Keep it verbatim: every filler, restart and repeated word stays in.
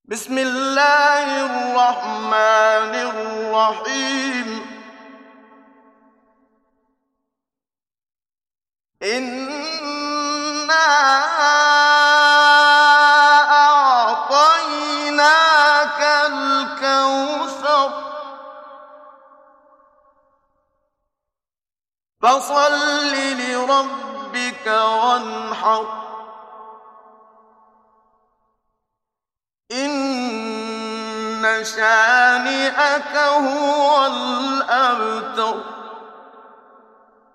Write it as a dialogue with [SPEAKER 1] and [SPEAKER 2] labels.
[SPEAKER 1] بسم الله الرحمن الرحيم إنا أعطيناك الكوثر فصل لربك وانحر إن شانئك هو الأبتر.